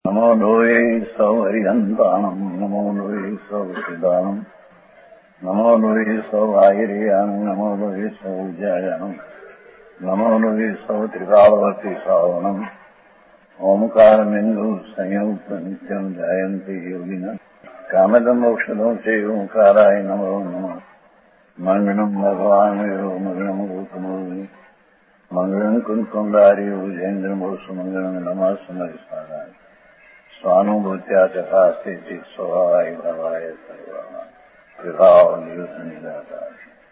नमो लोये सौहरिहन्ताणम् नमो लोये सौहृदानम् नमो लोये सौभागिर्यानम् नमो लोये सौजायानम् नमो लोये सौत्रिकावती सावनम् ओंकारमिन्दु संयुक्त नित्यम् जायन्ति योगिनः कामदम् मोक्षदम् च ओंकाराय नमो नमः मङ्गलम् भगवान् वीरो मङ्गलम् रूपमोहि मङ्गलम् कुन्कुण्डारि भुजेन्द्रमोसुमङ्गलम् नमः समरिसाराय स्वानुभूत्या तथा स्थिति स्वभावाय भवाय सर्वभाव निदाता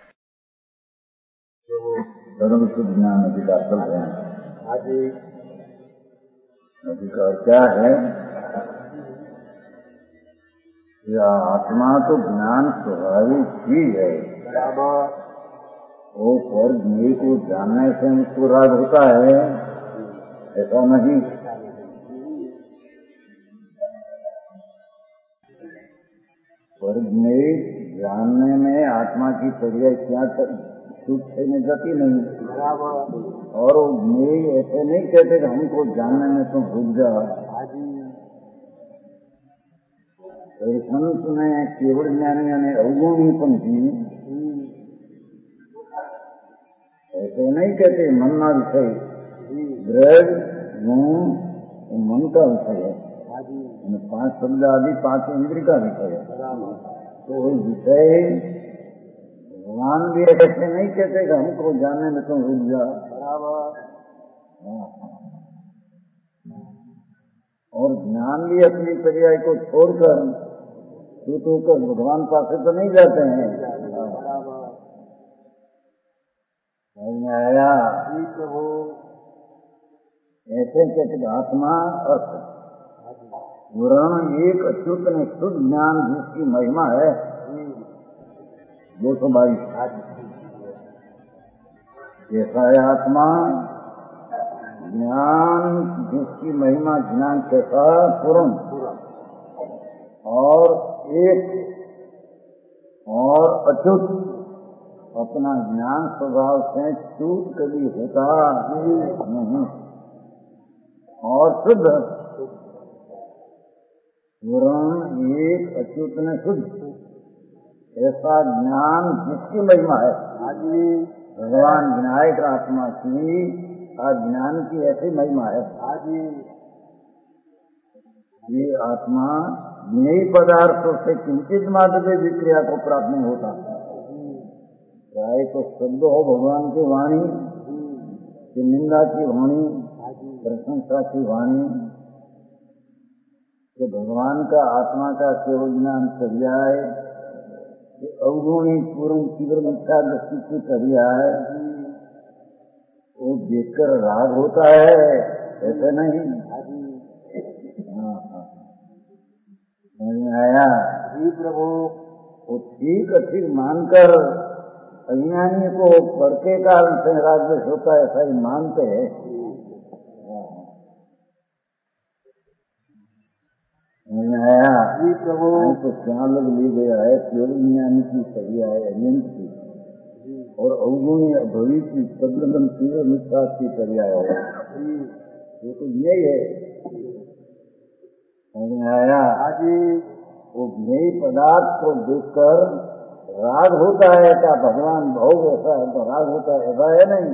धर्म शुद्ध ज्ञान अधिकार चल रहे हैं। अधिकार क्या है? यह आत्मा तो ज्ञान स्वाभाविक ही है। वो पर ज्ञेय को जानने से उसको राग होता है, ऐसा नहीं। पर ज्ञेय जानने में आत्मा की पर्याय क्या छूट में जाती नहीं। और वो ज्ञेय ऐसे नहीं कहते कि हमको जानने में तुम रुक जा। संत ने केवल ज्ञानियों ने अवगुणी पंथी ऐसे नहीं कहते। मन ना विषय द्रव्य गुण मन का विषय है। 5 शब्द आदि 5 इंद्रिय का विषय है। तो विषय भगवान भी ऐसे नहीं कहते कि हमको जानने में तुम रुक जा। और ज्ञान भी अपनी पर्याय को छोड़कर छूट होकर भगवान पासे तो नहीं जाते हैं। आया ऐसे कहते आत्मा अर्थ वर्ण एक अच्युत ने शुद्ध ज्ञान जिसकी महिमा है 222। कैसा है आत्मा? ज्ञान जिसकी महिमा ज्ञान कैसा पूर्ण और एक और अच्युत अपना ज्ञान स्वभाव से चूक कभी होता नहीं और शुद्ध वर्ण एक अच्युत ने शुद्ध ऐसा ज्ञान जिसकी महिमा है। भगवान विनायक आत्मा की ज्ञान की ऐसी महिमा है। ये आत्मा ज्ञेय पदार्थों से किंचित मात्र भी विक्रिया को प्राप्त नहीं होता। चाहे तो शब्द हो भगवान की वाणी कि निंदा की वाणी प्रशंसा की वाणी कि भगवान का आत्मा का केवल ज्ञान पर्याय कि अवगुणी पूर्ण तीव्र मिथ्या दृष्टि की पर्याय वो देखकर राग होता है, ऐसे नहीं। समझ में आया? जी प्रभु। वो ठीक ठीक मानकर अज्ञानी को पढ़ते कारण से राग द्वेष होता है, ऐसा ही मानते हैं। आया जी प्रभु। तो क्या लोग ले गया है केवल ज्ञानी की पर्याय अरियंत की और अवगुणी अभवी की सदगम तीव्र मिथ्या की पर्याय है। वो तो यही है। समझ में आया? आजी वो ज्ञेय पदार्थ को देखकर राग होता है। क्या भगवान भोग ऐसा है तो राग होता है? ऐसा है नहीं।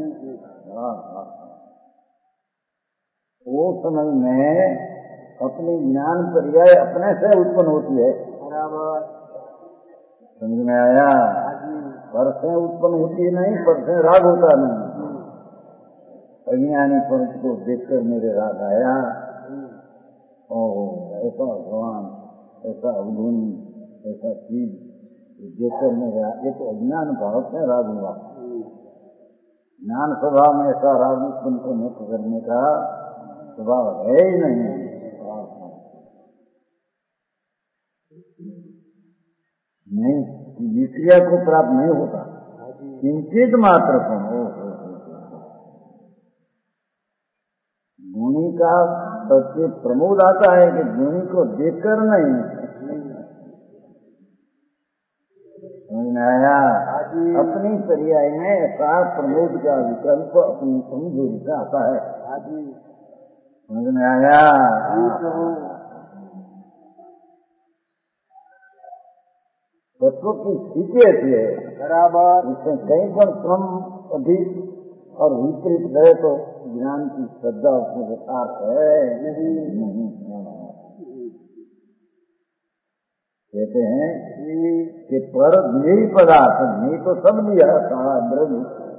वो समय में अपनी ज्ञान पर्याय अपने से उत्पन्न होती है। समझ में आया? पर से उत्पन्न होती नहीं, पर से राग होता नहीं। अज्ञानी पंथ को देखकर मेरे राग आया। ऐसा भगवान ऐसा अवगुणी ऐसा चीज देखकर मेरे ये तो अज्ञान भाव से राग हुआ। ज्ञान स्वभाव में ऐसा राग उत्पन्न को मुक्त करने का स्वभाव है ही नहीं। नहीं विक्रिया को प्राप्त नहीं होता, किंचित मात्र को। गुणी का सबसे प्रमोद आता है कि गुणी को देखकर नहीं। समझ में आया? अपनी पर्याय में ऐसा प्रमोद का विकल्प अपनी कमजोरी से आता है। समझ में आया? तत्व की स्थिति ऐसी है बराबर, उसमें कहीं पर क्रम अधिक और विपरीत रहे तो ज्ञान की श्रद्धा उसमें यथार्थ है नहीं। कहते हैं कि पर यही पदार्थ नहीं तो सब लिया सारा द्रव्य,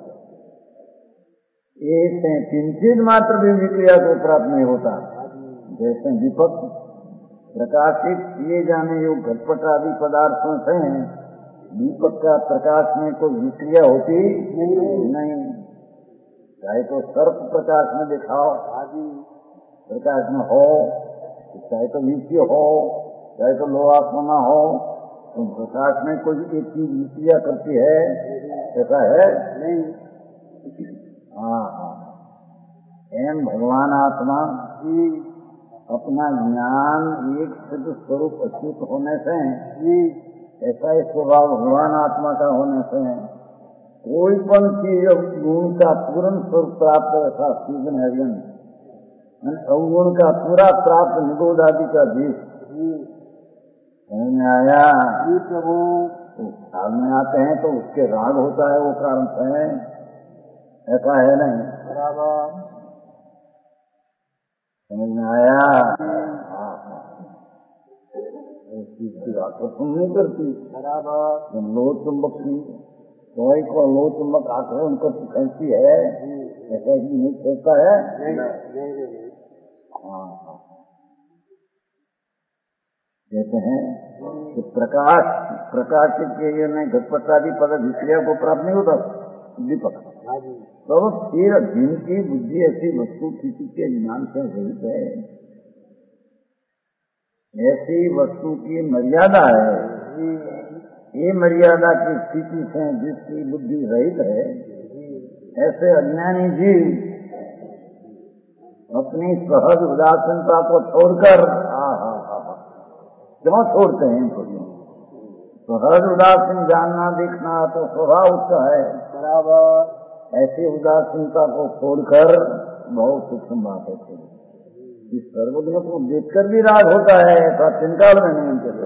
ये किंचित मात्र भी विक्रिया को प्राप्त नहीं होता। जैसे दीपक प्रकाशित किए जाने योग घटपट आदि पदार्थों से दीपक का प्रकाश में कोई विक्रिया होती नहीं। चाहे तो सर्प प्रकाश में दिखाओ प्रकाश में हो, चाहे तो विषय हो, चाहे तो लोहा सोना हो, तो प्रकाश में कोई एक चीज विक्रिया करती है, ऐसा है नहीं। हाँ, एम भगवान आत्मा की अपना ज्ञान एक सिद्ध स्वरूप अच्युत होने से, ऐसा ही स्वभाव भगवान आत्मा का होने से कोई पण चीज गुण का पूर्ण स्वरूप प्राप्त ऐसा सीजन है अवगुण का पूरा प्राप्त निरोध आदि का बीज में आया प्रभु काल में आते हैं तो उसके राग होता है, वो कारण है, ऐसा है नहीं बराबर। समझ में आया? उस चीज की बात तो सुन नहीं करती बराबर। लोह चुंबक की कोई को लोह चुंबक आक्रमण कर खेलती है, ऐसा ही नहीं खेलता है। कहते हैं कि प्रकाश के घटपट आदि पद विक्रिया को प्राप्त नहीं होता दीपक, तो फिर जिनकी बुद्धि ऐसी वस्तु स्थिति के ज्ञान से रहित है, ऐसी वस्तु की मर्यादा है, ये मर्यादा की स्थिति से जिसकी बुद्धि रहित है, ऐसे अज्ञानी जीव अपनी सहज उदासीनता को छोड़कर क्यों छोड़ते हैं? सहज उदासीन जानना देखना तो स्वभाव उसका है बराबर। ऐसी उदासीनता को छोड़कर बहुत सूक्ष्म बात है। इस सर्वज्ञ को देखकर भी राग होता है, ऐसा चिंकाल में नहीं चले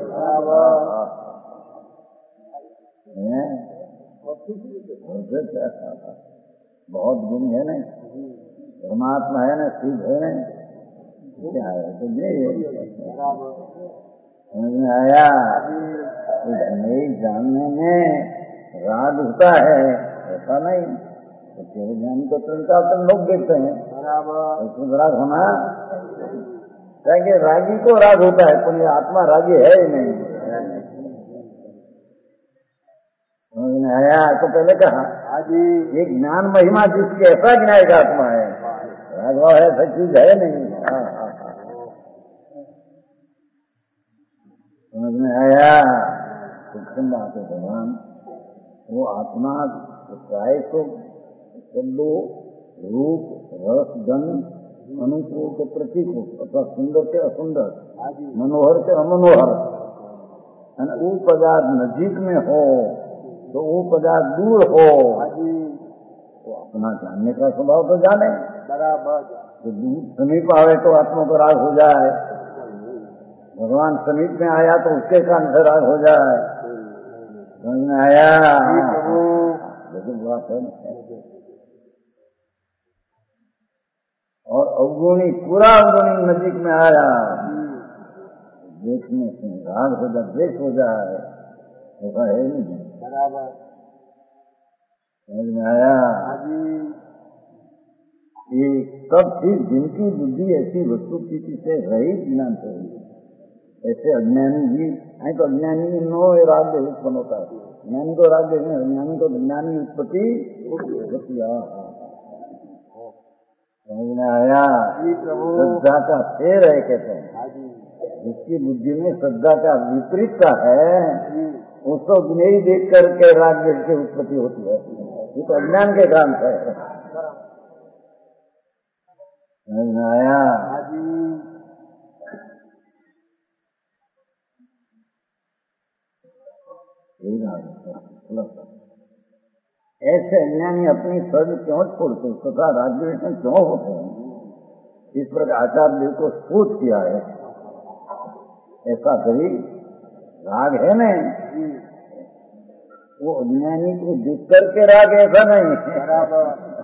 बहुत गुण है न, परमात्मा है न, शिव है न, क्या है तो समझ में आया? नहीं जानने में राग होता है ऐसा नहीं, तो केवल ज्ञान को तुम लोग देखते हैं उसमें राग होना, कहेंगे रागी को राग होता है, पर ये आत्मा रागी है ही नहीं। समझ में आया? तो पहले कहा ये ज्ञान महिमा जिसकी ऐसा ज्ञान का आत्मा है, राग भाव ऐसा चीज है नहीं। समझ में आया? सूक्ष्म बात है भगवान, वो आत्मा चाहे तो शब्दों रूप रस गंध अनुकूल के प्रतीक हो अथवा सुंदर के असुंदर, मनोहर के अमनोहर, वो पदार्थ नजीक में हो तो वो पदार्थ दूर हो, तो अपना जानने का स्वभाव तो जाने बराबर। तो दूर समीप आवे तो आत्मा को राग हो जाए, भगवान समीप में आया तो उसके कान से राग हो जाए। समझ में आया? लेकिन बात है और अवगुणी पूरा अवगुणी नजीक में आया, देखने से राग हो जाए, द्वेष हो जाए, ऐसा है नहीं बराबर। समझ में आया? ये सब चीज जिनकी बुद्धि ऐसी वस्तु स्थिति से रहित ज्ञान से हुई, ऐसे अज्ञानी जी है तो अज्ञानी नो राग उत्पन्न होता है, ज्ञानी को राग देने, अज्ञानी को ज्ञानी उत्पत्ति। समझ में आया? श्रद्धा का फेर है कहते हैं, जिसकी बुद्धि में श्रद्धा का विपरीत का है उसको नहीं देख करके राग देश की उत्पत्ति होती है, ये तो अज्ञान के कारण है। समझ में आया? ऐसे अज्ञानी अपनी सर्व क्यों छोड़ते तथा राज्य में क्यों होते हैं? इस प्रकार आचार्य देव को सोच किया है। ऐसा कभी राग है नहीं, वो अज्ञानी को देख करके राग ऐसा नहीं है।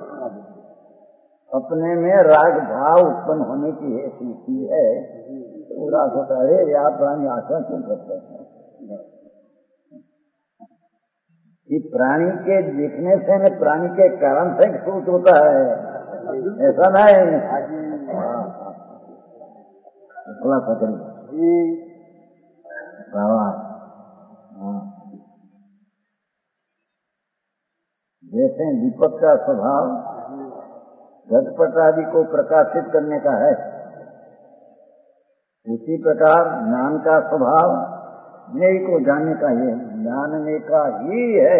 अपने में राग भाव उत्पन्न होने की स्थिति है, तो राग होता है। अरे यार प्राणी आशा क्यों करते हैं? कि प्राणी के देखने से न प्राणी के कारण से सोच होता है, ऐसा नहीं। थोड़ा पकड़ी जैसे दीपक का स्वभाव घटपट आदि को प्रकाशित करने का है, उसी प्रकार ज्ञान का स्वभाव ज्ञेय को जानने का ही, जानने का ही है।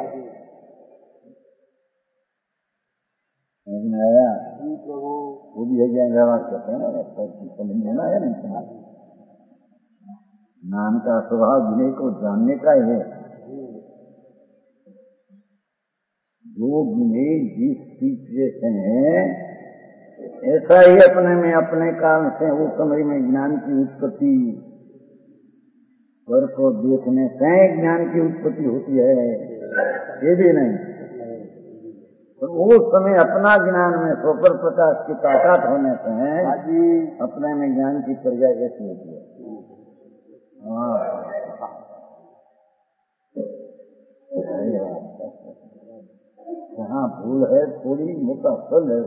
आया वो भी है व्यवहार कहते हैं, समझ लेना है नहीं। ज्ञान का स्वभाव ज्ञेय को जानने का ही है। जो ज्ञेय जिस चीज से है, ऐसा ही अपने में अपने कारण से उस समय में ज्ञान की उत्पत्ति, पर को देखने से ज्ञान की उत्पत्ति होती है, ये भी नहीं। तो उस समय अपना ज्ञान में स्वपर प्रकाश की ताकत होने से अपने में ज्ञान की पर्याय ऐसी होती है। जहाँ भूल है थोड़ी मोटा फल है।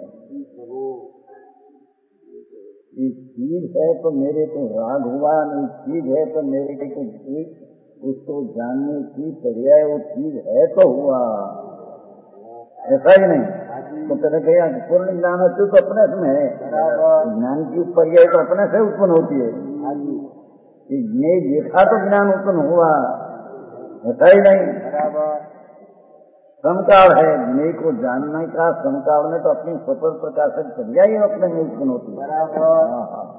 एक चीज है तो मेरे को राग हुआ, नहीं चीज है तो मेरे को उसको जानने की पर्याय वो चीज है तो हुआ, ऐसा ही नहीं। तो कहते गया पूर्ण ज्ञान तो अपने में है, ज्ञान की पर्याय तो अपने से उत्पन्न होती है। ये देखा तो ज्ञान उत्पन्न हुआ, ऐसा ही नहीं। समकाल है, ज्ञेय को जानने का समकाल में तो अपनी स्वपर प्रकाशक क्रिया ही अपने में उत्पन्न होती है।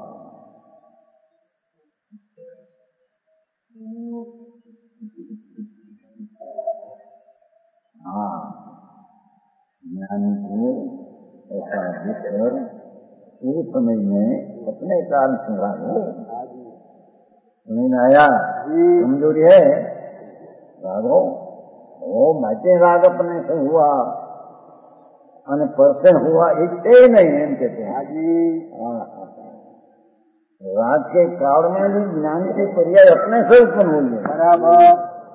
हाँ, ज्ञानी को ऐसा देखकर उस समय में अपने कारण से राग हो, समझ में आया? कमजोरी है राग हो, वो माचे राग अपने से हुआ અને પરસે हुआ इतने ही नहीं है कहते हैं। राग के काल में भी ज्ञान के पर्याय अपने से उत्पन्न होंगे। बराबर,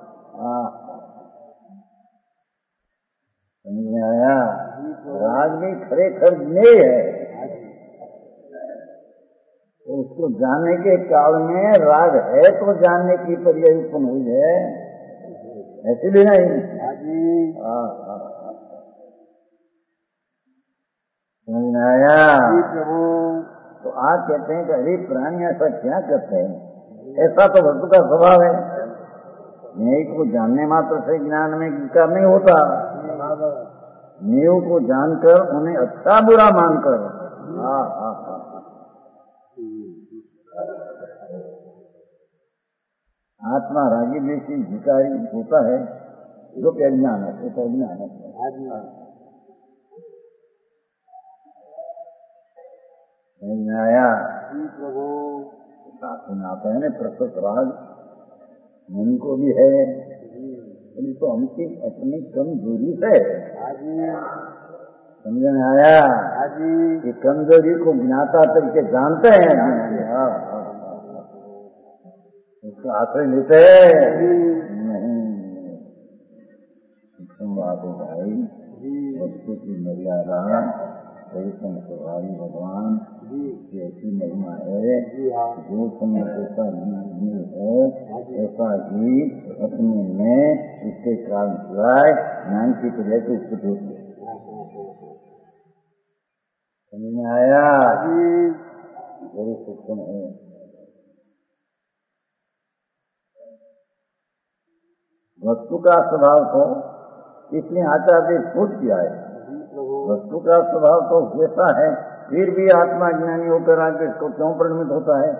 समझ में आया? राग भी खरेखर ज्ञेय है, तो उसको जानने के काल में राग है तो जानने की पर्याय उत्पन्न हुई है, ऐसी भी नहीं। समझ में आया? तो आज कहते हैं कि अरे प्राणी ऐसा क्या करते हैं, ऐसा तो वस्तु का स्वभाव है। न्याय को जानने मात्र से ज्ञान में विकार नहीं होता, न्याय को जानकर उन्हें अच्छा बुरा मानकर। आत्मा रागी देशी भिकारी होता है जो कि अज्ञान है, वो तो अज्ञान है। आया शासन आता है ना, प्रकृत राग मन को भी है, तो हमकी अपनी कमजोरी से समझ में आया कि कमजोरी को ज्ञाता करके जानते हैं, उसका आश्रय लेते नहीं। बात है भाई, वस्तु की मर्यादा स्वभावी भगवान की ऐसी महिमा है, जो समय ऐसा नहीं है ऐसा ही अपने में इसके कारण सिवाय ज्ञान की क्रिया की उत्पत्ति होती है। समझ में आया? बड़ी सूक्ष्म है। वस्तु का स्वभाव तो इसलिए आचार्य पूछ किया है, वस्तु का स्वभाव तो जैसा है, फिर भी आत्मा ज्ञानी होकर आगे इसको क्यों परिणमित होता है?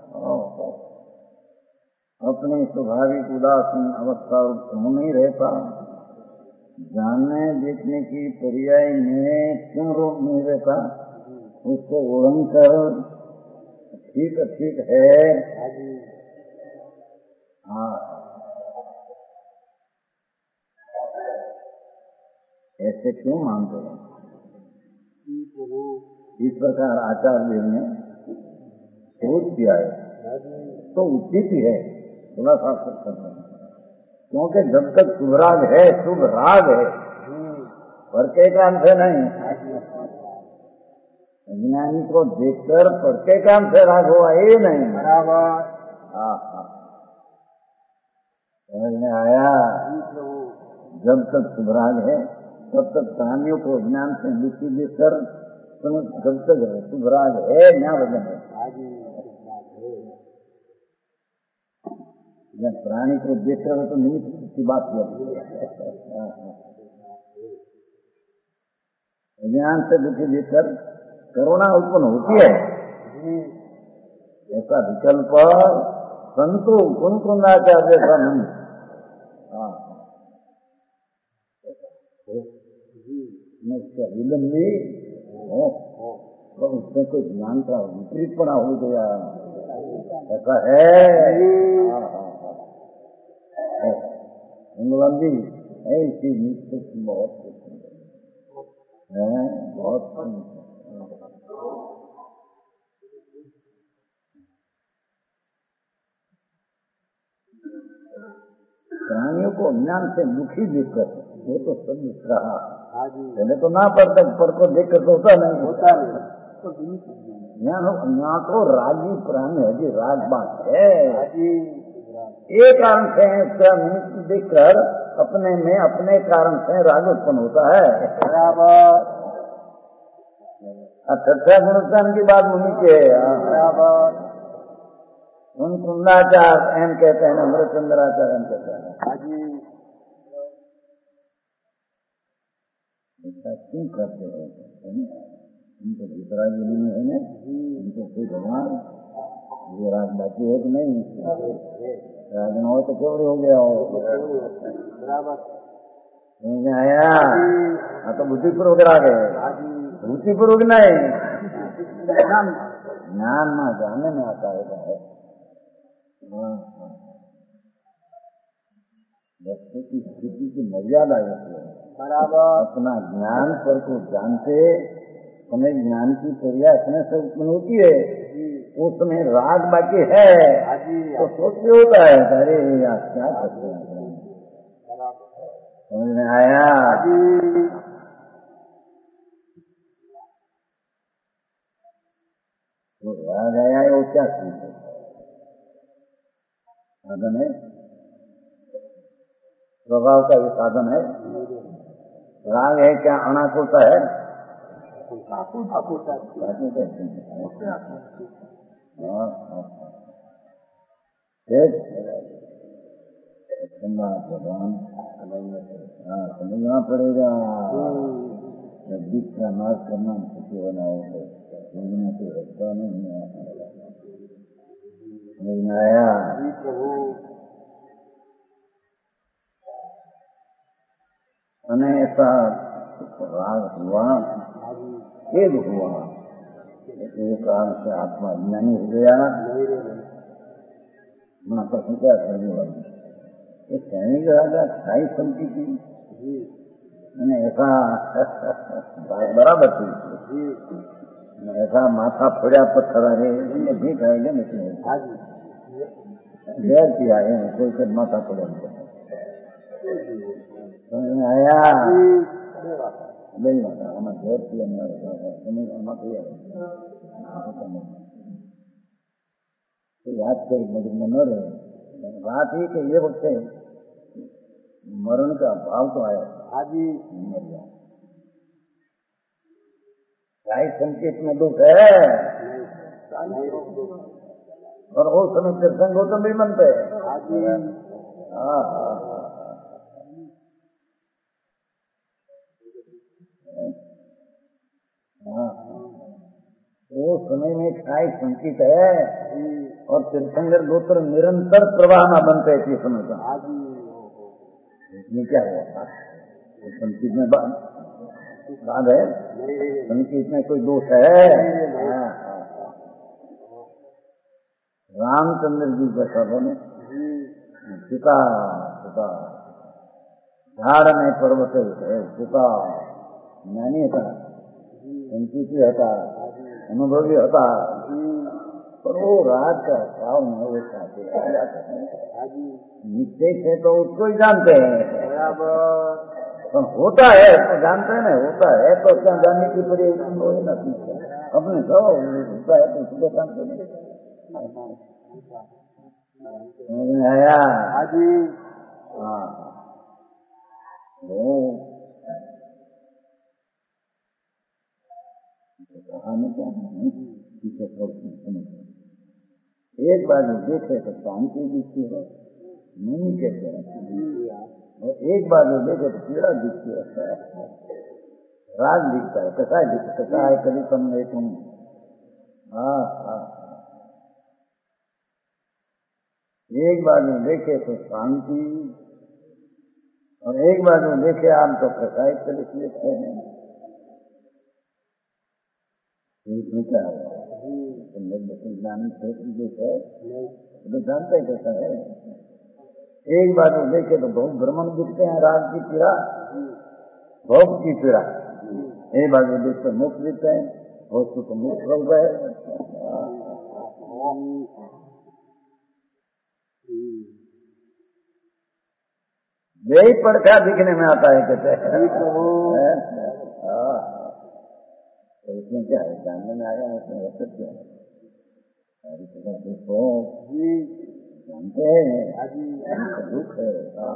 अपनी स्वाभाविक उदासीन अवस्था क्यों नहीं रहता? जानने देखने की पर्याय में क्यों रोक नहीं रहता? उसको उड़न कर ठीक ठीक है। हाँ, ऐसे क्यों मानते हैं? इस प्रकार आचार्य ने सोच किया है तो उचित ही है थोड़ा सा करना, क्योंकि जब तक शुभ राग है, शुभ राग है, पर के काम से नहीं। अज्ञानी को देखकर पर के काम से राग हुआ ये नहीं। बराबर। हाँ हाँ, समझ में आया। जब तक शुभ राग है तब तक प्राणियों को ज्ञान से लिखी देकर, जब तक शुभ राग है न वजन है। जब प्राणी को देख रहे हो तो निमित्त की बात है। ज्ञान से दुखी देखकर करुणा उत्पन्न होती है। ऐसा विकल्प संतो कुन कुंदाचार्य जैसा नहीं। विलंबी तो उसमें कोई ज्ञान का विपरीतपना हो गया, ऐसा है। विलंबी ऐसी निश्चित बहुत है, बहुत प्राणियों को ज्ञान से दुखी देखकर वो तो सब दिख रहा। पहले तो ना पड़ता, पर को देखकर तो होता नहीं। यहाँ तो रागी प्राणी है जी, राग बात है। एक कारण से इसका निमित्त देखकर अपने में अपने कारण से राग उत्पन्न होता है। बराबर। छठा गुणस्थान की बात मुनि के बराबर। उन कुंदाचार एम कहते हैं, अमृतचंद्राचार्य एम कहते हैं। ऐसा क्यों करते हैं? उनको दूसरा भी नहीं है ना, उनको कोई भगवान ये राग बाकी है कि नहीं? राग न हो तो चोरी हो गया हो। समझ में आया? हाँ, तो बुद्धिपूर्वक राग है, बुद्धिपूर्वक नहीं, ज्ञान ना जाने में आता है। व्यक्ति की स्थिति की मर्यादा होती है। बराबर। अपना ज्ञान पर को जानते हमें ज्ञान की क्रिया अपने से उत्पन्न होती है, उसमें राग बाकी है तो सोचते होता है अरे यार क्या करते हैं। समझ में आया? तो राग आया है वो क्या चीज है? साधन है, स्वभाव का ये साधन है। राग है क्या? अनाक होता है, भगवान समझना पड़ेगा। बीच का नाश करना सुखी होना है, समझना तो रखता नहीं। समझ में आया? ऐसा राग हुआ, खेद हुआ, एक कारण से आत्मा ज्ञानी हो गया। माँ प्रश्न क्या करने वाली कहने का राजा खाई समझी थी, मैंने ऐसा बराबर थी, ऐसा माथा फोड़ा पत्थर है भी खाएंगे नहीं गैर किया है कोई से माथा फोड़ा। समझ में आया? नहीं आता हमारे गैर किया तो याद कर मजबूर न रहे। बात ही कि ये वक्त मरण का भाव तो आया गाय संकेत में दुख है और वो समय प्रसंग हो तो भी मनते वो समय में काय संकित है और तीर्थंकर गोत्र निरंतर प्रवाह न बनते इस समय का। इसमें क्या हुआ संकित में बात है उनकी, इसमें कोई दोष है? रामचंद्र जी का सबने सीता सीता झाड़ में पर्वत है, सीता ज्ञानी था, संकीर्ति होता, अनुभवी होता, पर वो राज का भाव में वो चाहते निश्चय से तो उसको ही जानते हैं, तो होता है तो जानते हैं ना, होता है तो क्या जानने की पड़ी ना पीछे अपने तो होता है तो उसको जानते नहीं। आया हाँ वो कहानी क्या है पीछे एक बार जो देखे तो शांति दिखती है, नहीं कहते हैं, और एक बार जो देखे तो पीड़ा दिखती है, राग दिखता है, कैसा है कभी तुम नहीं तुम। हाँ हाँ एक बार जो देखे तो शांति, और एक बार जो देखे आप तो प्रसाद कर लेते हैं, इसमें क्या है ज्ञानी है तो जानते कैसा है। एक बार जो देखे तो बहुत भ्रमण दिखते हैं, राग की पीड़ा, भोग की पीड़ा, एक बार जो देखते मुक्त दिखते हैं, भोग तो मुक्त हो गए। यही पड़खा दिखने में आता है कहते हैं, तो इसमें क्या है, जानने में आया उसमें असर क्या है, सारी चीजें देखो जानते हैं दुख है।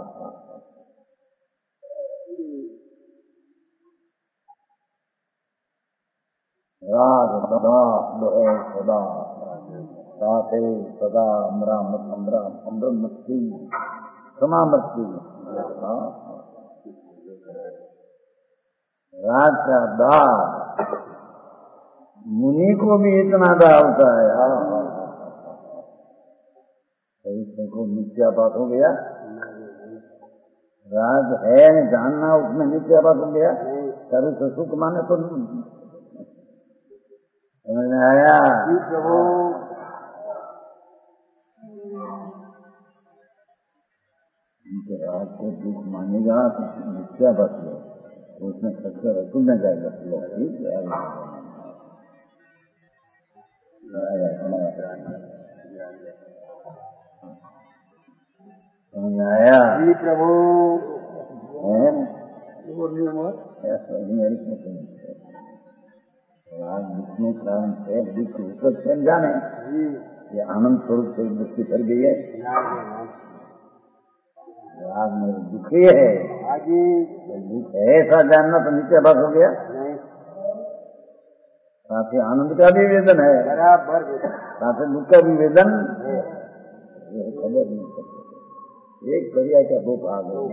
राग सदा लोहे सदा साथे सदा अमराम अमराम अमृत मस्ती क्षमा मस्ती। राग का दाग मुनि को भी इतना दाग होता है, इसमें को मिथ्या बात हो गया, राग है जानना उसमें मिथ्या बात हो गया, करू तो सुख माने तो समझ में आया। राग को दुख मानेगा तो मिथ्या बात है, उसमें खर्चा रसूल न जाएगा, ठीक है। आया प्रभु राग जितने कारण से दुख ऊपर से जाने, ये आनंद स्वरूप से दुखी कर गई है, राग में दुखी है, दुख है ऐसा जानना तो नीचे बात हो गया, साथ ही आनंद का भी वेदन है, बराबर साथ ही दुख का भी वेदन, खबर नहीं सकते। एक करिया का दो भाग है,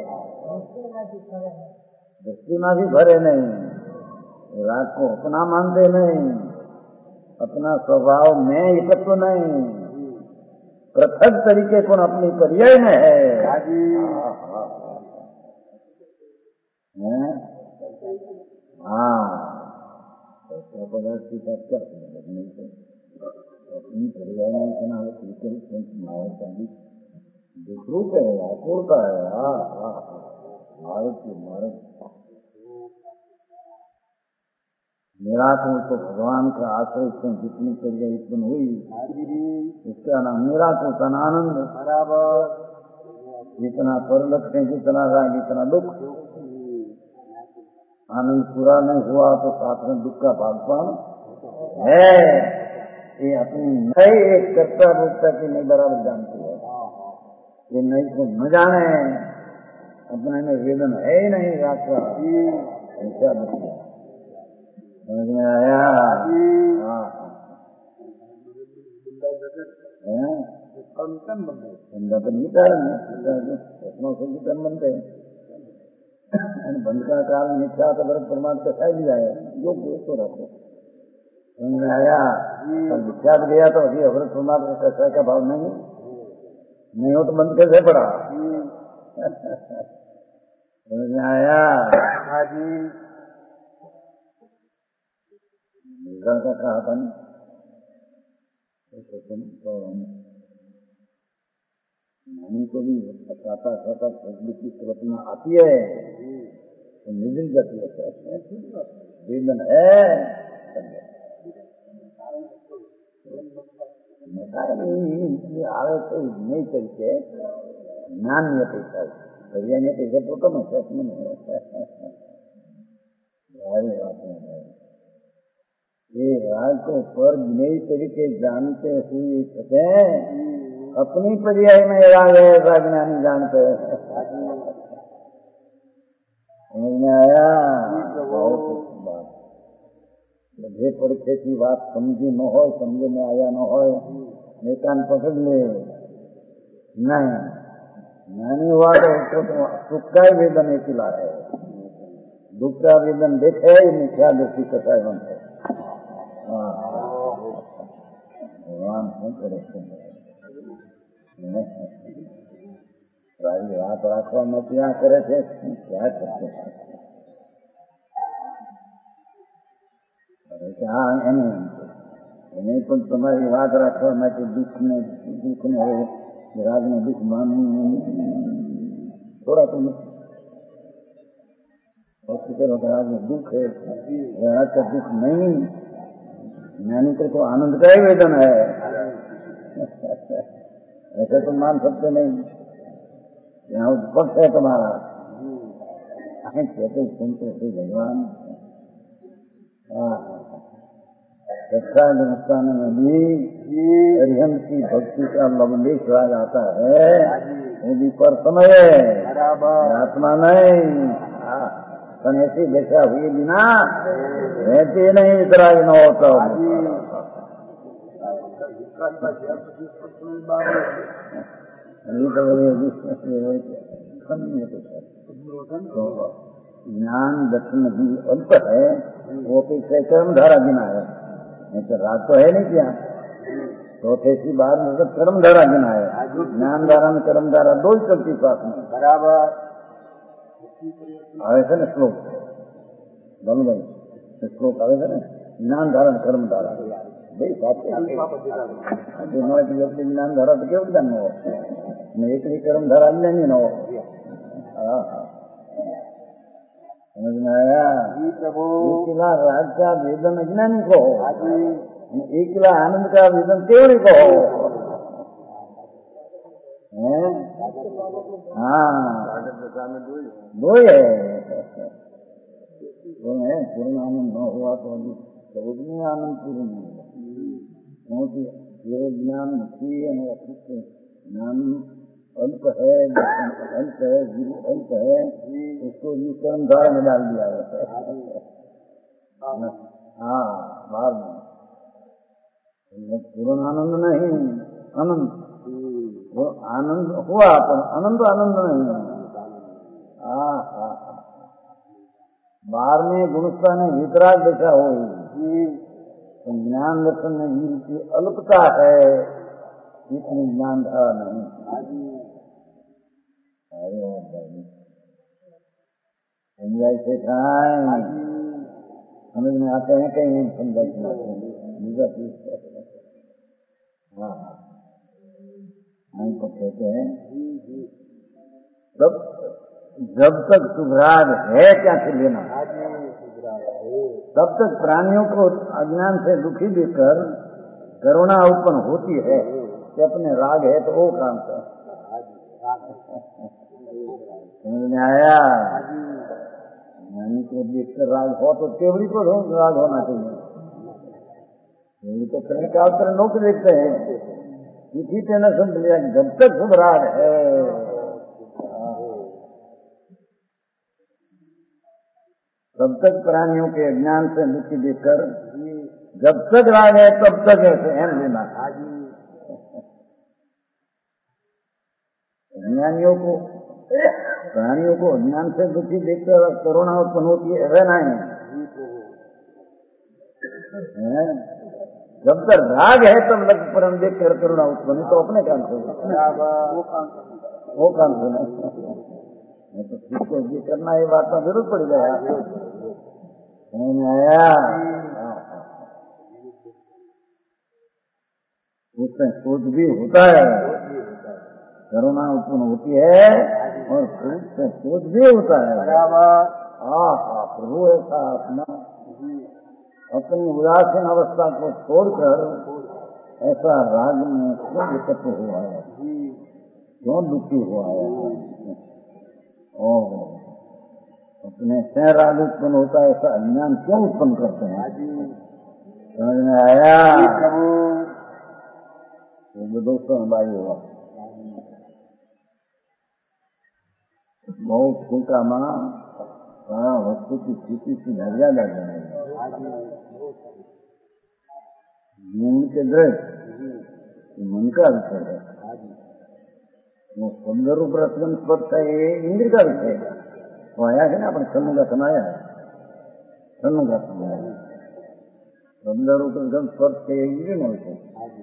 दृष्टि में भी भरे नहीं, राग को अपना मानते नहीं, अपना स्वभाव में एकत्व नहीं, पृथक तरीके को अपनी पर्याय में है। हाँ पदार्थ की बात क्या अपनी पर्याय में इतना दूसरों का है, अपूर्ता है। भारत की भारत निराकुल तो भगवान का आश्रय से जितनी क्रिया उत्पन्न हुई उसका नाम निराकुल का आनंद, बराबर जितना परलक्ष्य है, जितना राग इतना दुख, आनंद पूरा नहीं हुआ तो साथ में दुख का भागपान है। ये अपनी नई एक कर्ता भोक्ता की नहीं बराबर जानती है, ये नहीं को न जाने, अपने में वेदन है ही नहीं राग का, ऐसा देखिए समझ में आया। बनते बंद का काल मिथ्या तो बरत परमात्मा का सही जाए योग्य तो रखो, समझ में आया। मिथ्या गया तो अभी अवरत परमात्मा का सह का भाव नहीं हो तो बंद कैसे पड़ा, समझ में आया। का कहा था ना, तुम तो नानी को भी अचाता की सूरत में आती है तो मिल जाती है, वेदन है આવે તો નહીં તરીકે જ્ઞાનની અપેક્ષા દરિયાની અપેક્ષા તો તમે પ્રશ્ન भारी बात है। ये राग को पर ज्ञेय तरीके जानते हुए सके अपनी पर्याय में राग है ऐसा ज्ञानी जानते हैं। समझ में आया? बहुत बात जे परीक्षे की बात समझी न हो, समझ में आया न हो, कान पकड़ ले नहीं, ज्ञानी हुआ तो सुख का वेदन एक खिला है, दुख का वेदन देखे मिथ्या दृष्टि कथा बनते। भगवान શું કરે છે? સારી વાત રાખવામાં ત્યાં કરે છે, ક્યાં કરશે? એને પણ તમારી વાત રાખવા માટે દુઃખને રાગને દુઃખ માનવું થોડા તો હોસ્પિટल राग में दुख है, राग का दुख नहीं, ज्ञानी को तो आनंद का ही वेदन है। ऐसे तो मान सकते नहीं, यहाँ पक्ष है तुम्हारा, कहते सुनते थे भगवान। रक्षा नमस्कार में भी हरिहंस की भक्ति का लवलेश राग आता है, वो भी पर समय है, आत्मा नहीं। पण ऐसी दशा हुई बिना रहते नहीं, वितराग न होता। ज्ञान दर्शन भी अल्प है, वो अपेक्षा कर्म धारा बिना है, नहीं तो राग तो है नहीं क्या? चौथे की बात मतलब कर्म धारा बिना है, ज्ञान धारा में कर्म धारा दो ही चलती पास में बराबर। આવે છે ને શ્લોક બલભાઈ, શ્લોક આવે છે ને, જ્ઞાન ધારણ કર્મ ધારા બે સાથે જ્ઞાન ધારા તો કેવું જ્ઞાન ન હોય ને એકલી કર્મ ધારા જ્ઞાની ન હોય। समझ में आया? एकला राग का वेदन अज्ञानी को हो, एकला आनंद का वेदन केवड़ी को हो। हाँ दो है, पूर्ण आनंद न हुआ तो अभी सर्व में आनंद पूर्ण नहीं हुआ, क्योंकि केवल ज्ञान मुक्ति ज्ञान अल्प है, अल्प है, गुरु अल्प है, उसको भी कर्म धारा में डाल दिया जाता है। हाँ बाद में पूर्ण आनंद नहीं, आनंद वो आनंद हुआ पर आनंद आनंद नहीं है। बाहर में गुणस्ता ने वितराग दशा हो, तो ज्ञान दर्शन में वीर की अल्पता है, इतनी ज्ञान धारा नहीं। समझाई से खाएं समझ में आते हैं, कहीं नहीं समझ में आते हैं। हाँ को कहते हैं जब तक सुभराग है क्या से लेना, तब तक प्राणियों को अज्ञान से दुखी देकर करुणा उत्पन्न होती है कि अपने राग है तो वो काम कर। समझ में आया? ज्ञानी को देखकर राग हो तो केवड़ी को राग होना चाहिए, केवड़ी को करने का अवसर लोग देखते हैं, इसी तरह समझ लिया जब तक सुभराग है, तब तक प्राणियों के अज्ञान से दुखी देखकर जब तक राग है तब तक ऐसे एम लेना। ज्ञानियों को प्राणियों को अज्ञान से दुखी देखकर करुणा उत्पन्न होती है, रहना है। जब तक राग है तब तक परम देख कर करुणा उत्पन्न, तो अपने काम से वो काम से नहीं तो ठीक को ये करना, ये बात में जरूर पड़ गया। समझ में आया? उससे क्रोध भी होता है, करुणा उत्पन्न होती है और क्रोध से क्रोध भी होता है। प्रभु ऐसा आत्मा अपनी उदासीन अवस्था को छोड़कर ऐसा राग में क्यों विकट हुआ है, क्यों दुखी हुआ है? और अपने से राग उत्पन्न होता है, ऐसा अज्ञान क्यों उत्पन्न करते हैं? समझ में आया? दोस्तों बारी हुआ बहुत फूका माँ वस्तु की स्थिति से मर्यादा जाएगी। मन के दृष्टि मन का विषय है, वो शब्द रूप रसगन स्पर्श है, ये इंद्र का विषय है। वो आया है ना अपन सन्नु का सुनाया है, सन्नु का सुनाया शब्द रूप रसगन स्पर्श है, इंद्र में विषय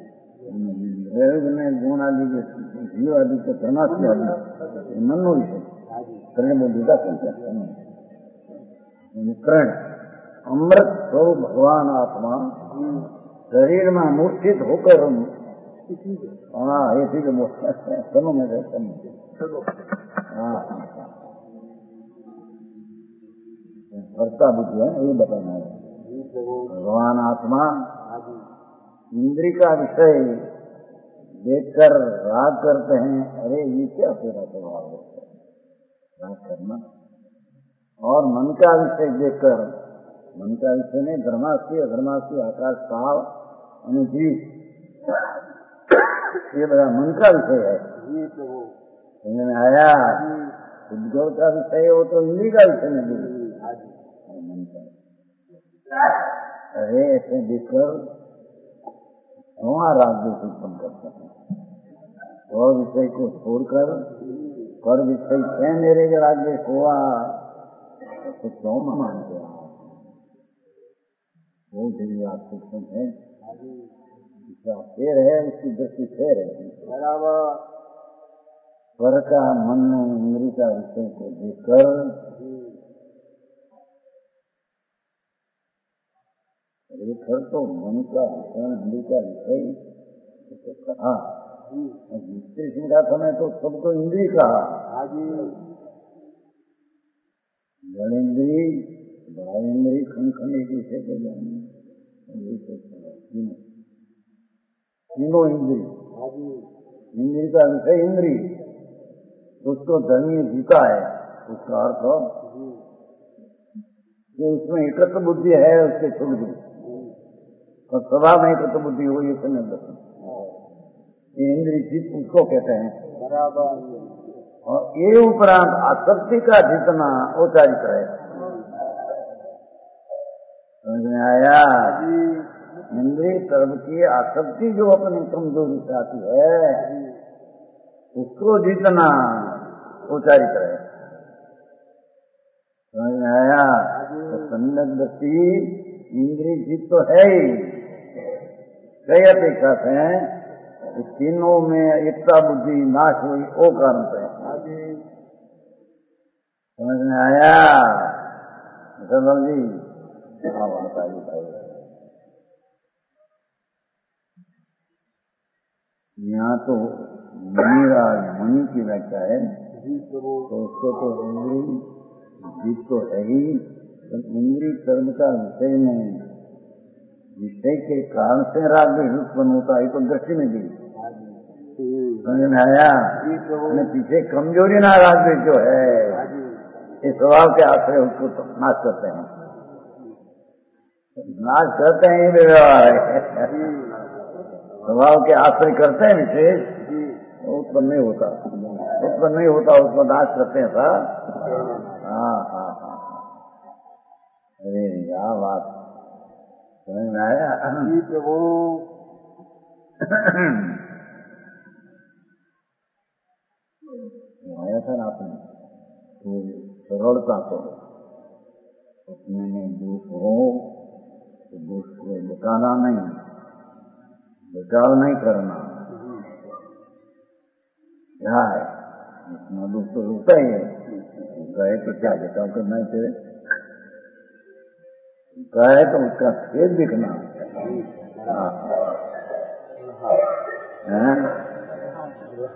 में गुण आदि के जीव आदि के धर्मास्ति आदि मन नो विषय करने बुद्धि का संख्या करण अमृत स्वरूप भगवान आत्मा शरीर में मूर्छित होकर ये ठीक है सुनो में भरता बुद्धि है, ये बताना है। भगवान आत्मा इंद्री का विषय देखकर राग करते हैं। अरे ये क्या तेरा स्वभाव है राग करना? और मन का विषय देखकर, मन का विषय में धर्मास्ति अधर्मास्ति आकाश काल अनुजीव ये बड़ा मन का विषय है। समझ में आया? उद्योग का विषय हो तो इंद्री का विषय नहीं मन का। अरे ऐसे देखकर राग द्वेष उत्पन्न करते हैं और विषय को छोड़कर पर विषय क्या मेरे के राग द्वेष हुआ तो क्यों मानते हैं? वो भी आप सूक्ष्म है, जिसका फेर है उसकी दृष्टि फेर है। पर का मन में इंद्री का विषय को देखकर रेखर तो मन का विषय इंद्री का विषय तो कहा, दूसरे सिंह समय तो सबको इंद्री कहा। जड़ेन्द्री बालेन्द्री खनखने की से तीनों इंद्री, इंद्री का विषय इंद्री उसको धर्मी जीता है। उसका अर्थ कि उसमें एकत्र बुद्धि है, उसके छुट गई और स्वभाव में एकत्र बुद्धि हो, ये समझ लो। ये इंद्री जीत उसको कहते हैं। और ये उपरांत आसक्ति का जितना औचारिक है। समझ में आया? इंद्रिय कर्म की आसक्ति जो अपनी कमजोरी से आती है उसको जितना औचारिक है। समझ में आया? तो सम्यक दृष्टि इंद्रिय जीत तो है ही, कई अपेक्षा से तीनों में एकता बुद्धि नाश हुई वो कारण है। समझ में आया? सरल जी यहाँ तो मेरा मणि की व्याख्या है तो उसको तो इंद्री जीत तो है ही, इंद्री कर्म का विषय में विषय के कारण से राग द्वेष उत्पन्न होता है तो दृष्टि में दी। समझ में आया? पीछे कमजोरी ना राग द्वेष जो है इस स्वभाव के आश्रय उसको तो नाश करते हैं, नाश करते हैं। ये व्यवहार है, स्वभाव के आश्रय करते हैं विशेष, उत्पन्न नहीं होता, उत्पन्न नहीं होता उसको नाश करते हैं सर। हाँ हाँ हाँ, अरे क्या बात समझ में आया? आया सर आपने तो सरलता को अपने में दोष हो तो दोष को बताना नहीं, बचाव नहीं करना। क्या है इतना दुख तो होता ही है, गए तो क्या बचाव करना चाहिए, गए तो उसका खेद दिखना।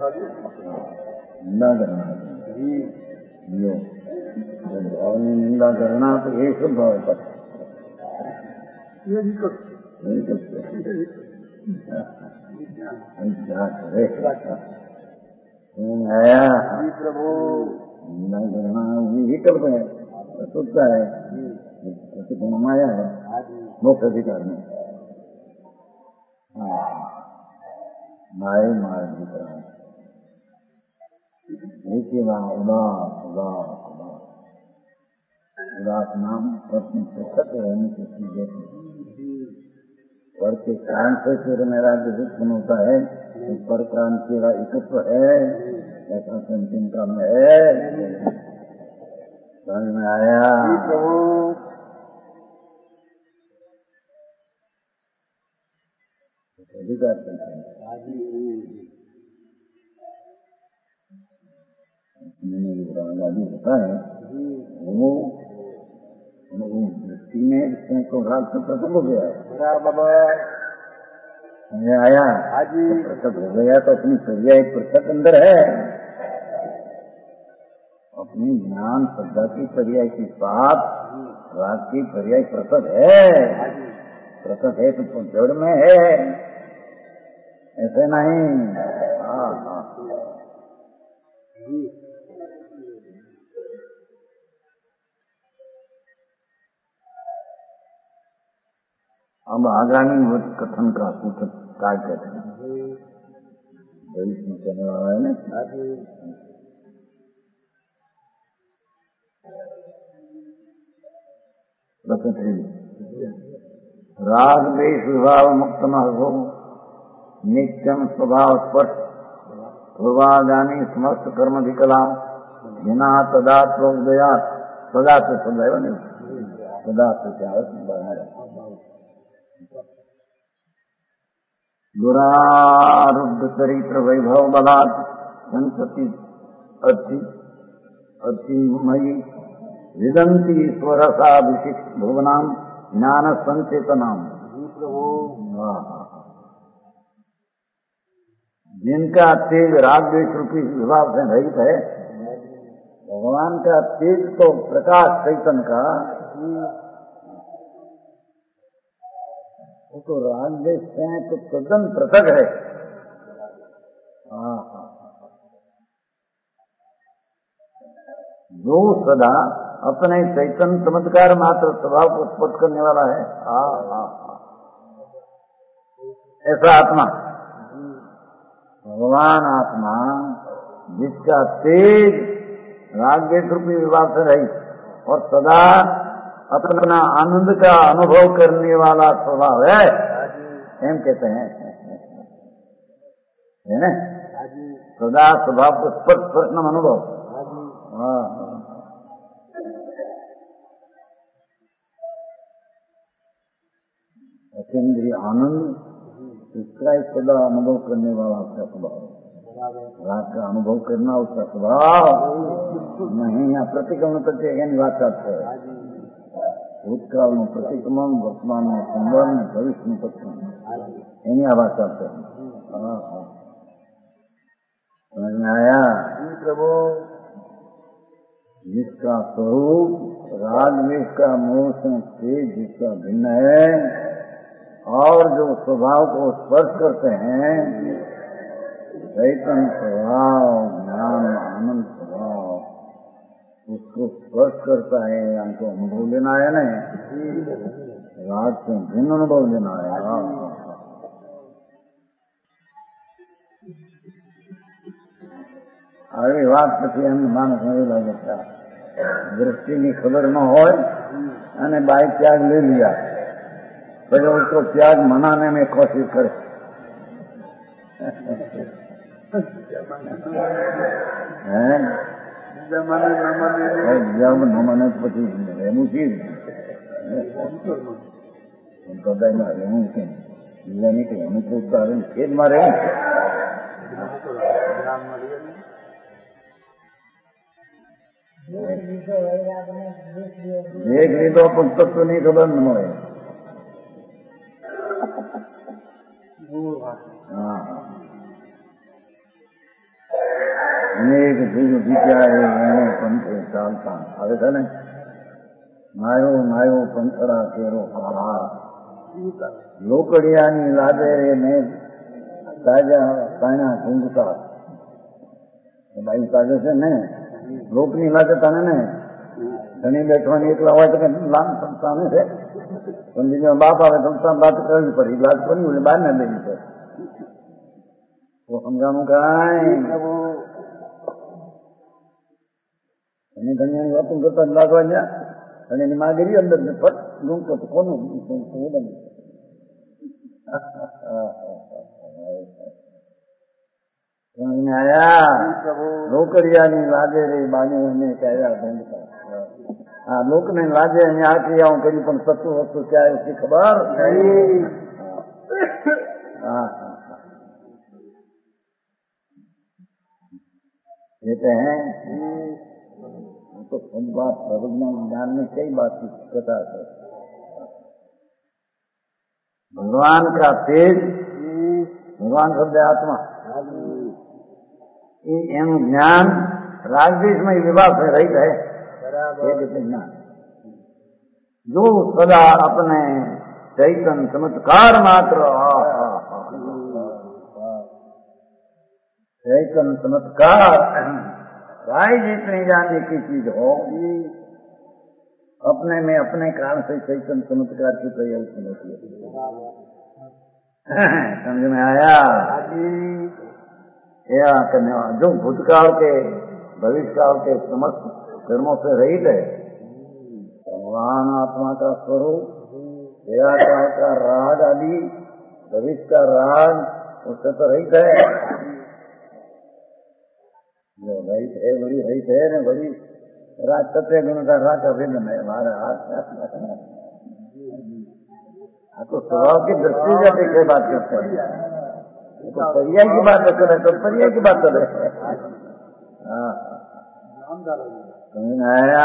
निंदा करना यो भाव ने निंदा करना तो ये सब भाव पर आया प्रभु निंदा करना ही करते हैं सोचता है माया है मोक्ष अधिकार में माए मार दिख रहा है उदास नाम अपनी पुस्तक रहने की चीजें पर के क्रांति से मेरा उत्पन्न होता है पर क्रांति का एकत्व है ऐसा चिंता में है समझ में आया अधिकार आदि होता है वो दृष्टि में को राग से प्रकट हो गया आया प्रकट हो गया तो अपनी पर्याय प्रकट अंदर है अपनी ज्ञान श्रद्धा की पर्याय के साथ राग की पर्याय प्रकट है तो जड़ में है ऐसे नहीं अब आगामी कथन का सूचक क्या कहते हैं भविष्य में कहने वाला है ना राग द्वेष विभाव मुक्त न हो नित्यम स्वभाव स्पर्श पूर्वागामी समस्त कर्म विकला बिना तदात्व उदयात सदा से सदैव नहीं सदा से दुरारुद्ध चरित्र वैभव बलात् संसति अतिमयी विदंती स्वरसाभिषिक्त भुवनाम ज्ञान संचेतनाम जिनका तेज राग द्वेष रूपी विभाव से रहित है भगवान का तेज तो प्रकाश चैतन्य का वो तो राग द्वेष से तो तद्दन पृथक है जो सदा अपने चैतन्य चमत्कार मात्र स्वभाव को स्पर्श करने वाला है ऐसा आत्मा भगवान आत्मा जिसका तेज राग द्वेष रूपी विभाव से रही और सदा अपना आनंद का अनुभव करने वाला स्वभाव है एम कहते हैं है ना सदा स्वभाव को स्पर्श अनुभव अकेंद्रीय आनंद इसका सदा अनुभव करने वाला उसका स्वभाव राग का अनुभव करना उसका स्वभाव नहीं यहाँ प्रतिक्रमण करते बात करते हैं भूतकाल में प्रतिक्रमण वर्तमान में संवरण भविष्य में पक्षम इन्हीं आवाज करते हैं समझ में आया प्रभु जिसका स्वरूप राग द्वेष का मोह से जिसका भिन्न है और जो स्वभाव को स्पर्श करते हैं चैतन्य स्वभाव ज्ञान आनंद स्वभाव उसको स्पर्श करता है हमको अनुभव लेना है ना राग से भिन्न अनुभव लेना है आगे बात પછી એમ માણસ એવું લાગે છે दृष्टि खबर न हो बाइक त्याग ले लिया फिर उसको त्याग मनाने में कोशिश करे जब न मने પછી રહેવું છે રહેવું છે બીજાની કઈ અનુકૂળ કારણ ખેદમાં રહેવું देख ली तो पुस्तक तो नहीं खबर न हो અનેક જુગ વિચારે એને પંથે ચાલતા આવે છે ને માયો માયો પંથરા કેરો હાર લોકડિયાની લાદે રે ને તાજા પાણા ઢૂંઢતા બાઈ તાજે છે ને લોકની લાદે તને ને ધણી બેઠવાની એકલા હોય તો કે લામ સંસ્થાને છે પણ બીજો બાપ આવે સંસ્થા વાત કરવી પડી લાદ પડી એટલે બહાર ના બેસી છે તો સમજાનું કાંઈ એની ધનિયાની વાતું કરતા લાગવા ગયા અને એની માં ગરી અંદર ફટ લૂંટો તો કોનું આયા લોકરિયાની લાજે રે બાને કહ્યા ધંધતા હા લોકને લાજે એને આ ક્રિયાઓ કરી પણ સત્તુ વસ્તુ ક્યાં उसकी ખબર હા कहते हैं तो सब बात सर्वज्ञान ज्ञान में कई बात की कथा है भगवान का तेज भगवान शब्द आत्मा एम ज्ञान राजदेश में विभाग से रहित है ज्ञान जो सदा अपने चैतन्य चमत्कार मात्र चैतन्य चमत्कार भाई जितनी जानने की चीज हो अपने में अपने कारण से चैतन्य चमत्कार की प्रयोग होती है समझ में आया या जो भूतकाल के भविष्यकाल के समस्त कर्मों से रहित है भगवान आत्मा का स्वरूप काल का राग आदि भविष्य का राग उससे तो रहित है जो रहित है बड़ी रहित है न बड़ी राग सत्य गुण का राग का भिन्न है हमारा हाथ तो स्वभाव की दृष्टि से पीछे बात करते हैं तो पर्याय की बात कर तो पर्याय की बात कर रहे हाँ आया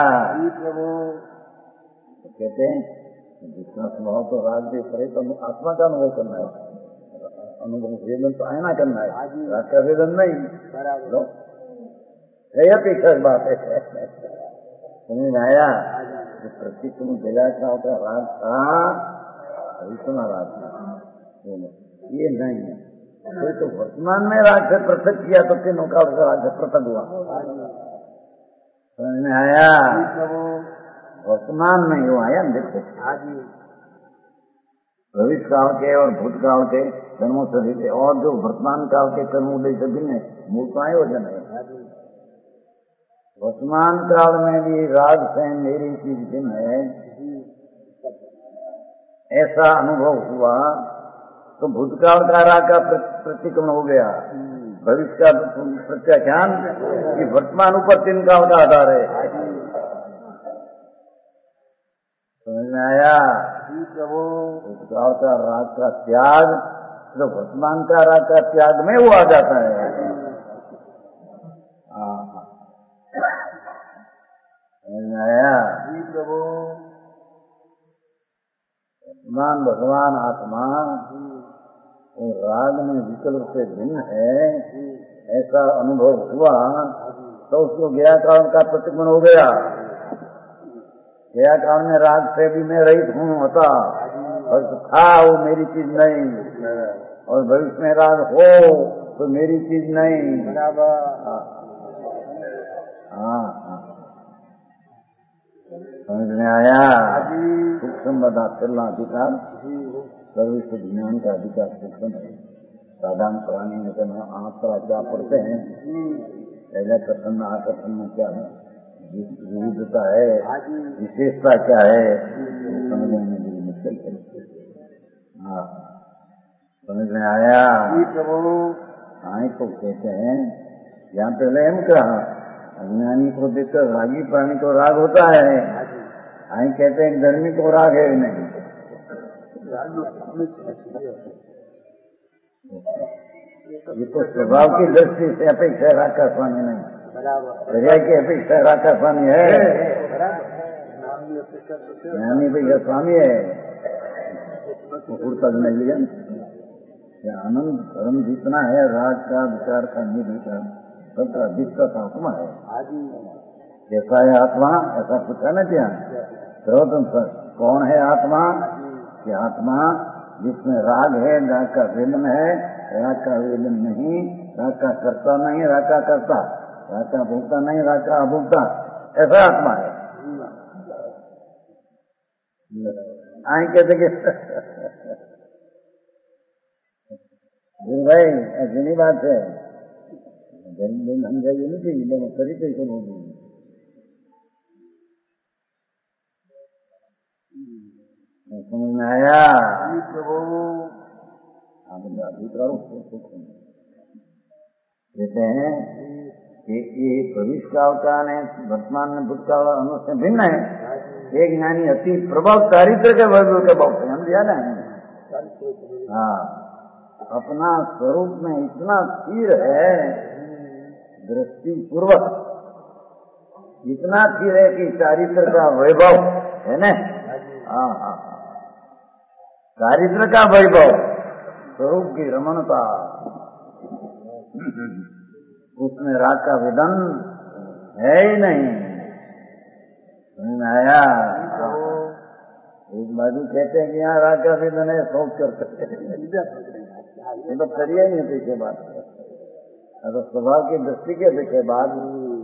तो कहते हैं जितना स्वभाव तो राग भी करे तो आत्मा का अनुभव करना है अनुभव वेदन तो आयना करना है राग का वेदन नहीं अपेक्षा बात है समझ में आया जो प्रतीक तुम जगा का होता राग था इतना राग था ये नहीं है कोई तो वर्तमान में राग से पृथक किया तो तीनों का राग से पृथक हुआ समझ में आया वर्तमान में यो आया देखो भविष्य काल के और भूतकाल के कर्मों से रीते और जो वर्तमान काल के कर्म उदय से भिन्न मूल तो आयोजन है वर्तमान काल में भी राग से मेरी चीज भिन्न है ऐसा अनुभव हुआ तो भूतकाल का राग का प्रतिक्रमण हो गया भविष्य का प्रत्याख्यान कि वर्तमान ऊपर तीन काल का आधार है समझ में आया भूतकाल का राग का त्याग तो वर्तमान का राग का त्याग में वो आ जाता है वर्तमान भगवान आत्मा वो राग में विकल्प से भिन्न है ऐसा अनुभव हुआ तो उसको गया काल का प्रतिक्रमण हो गया गया काल में राग से भी मैं रहित हूँ होता और था वो मेरी चीज नहीं और भविष्य में राग हो तो मेरी चीज नहीं हाँ समझ में आया सूक्ष्म बदाचल अधिकार सर्विस ज्ञान का अधिकार सूक्ष्म है साधारण प्राणी में तो आत्रा क्या पढ़ते हैं पहले प्रसन्न आकर्षण क्या है विविधता है विशेषता क्या है समझने में बड़ी मुश्किल है हाँ समझ में आया आए तो कहते हैं यहाँ पहले हम कहा अज्ञानी को देखकर रागी प्राणी को राग होता है आई कहते हैं धर्मी को राग है नहीं ये तो स्वभाव की दृष्टि से अपेक्षा राग का स्वामी नहीं दरिया की अपेक्षा राग का स्वामी है ज्ञानी भैया स्वामी है तक नहीं लिया आनंद धर्म जितना है राग का विचार का नहीं विचार सबका अधिष्ठाता आत्मा है। जैसा है आत्मा ऐसा पूछा न क्या सर्वोत्तम सर कौन है आत्मा? कि आत्मा जिसमें राग है, राग का वेदन है, राग का वेदन नहीं, राग का कर्ता नहीं, राग का कर्ता, राग का भोक्ता नहीं, राग का अभोक्ता, ऐसा आत्मा है। आए कहते कि भाई ऐसी नहीं बात है, हम जाइए नहीं चाहिए तरीके से बोलिए। समझ में आया? कहते हैं कि ये भविष्य काल का है, वर्तमान में भूतकाल अनुष्ठ भिन्न है। एक ज्ञानी अति प्रबल चारित्र के वर्ग के बहुत हम दिया ना। हाँ, अपना स्वरूप में इतना स्थिर है, दृष्टि पूर्वक इतना स्थिर है कि चारित्र का वैभव है न। हाँ हाँ, चारित्र का वैभव, स्वरूप की रमणता, उसमें राग का वेदन है ही नहीं। समझ में आया? एक बाजू कहते हैं कि यहाँ राग का वेदन है, सोच कर सकते ये तो करिए नहीं पीछे बात, अगर स्वभाव की दृष्टि के पीछे बात।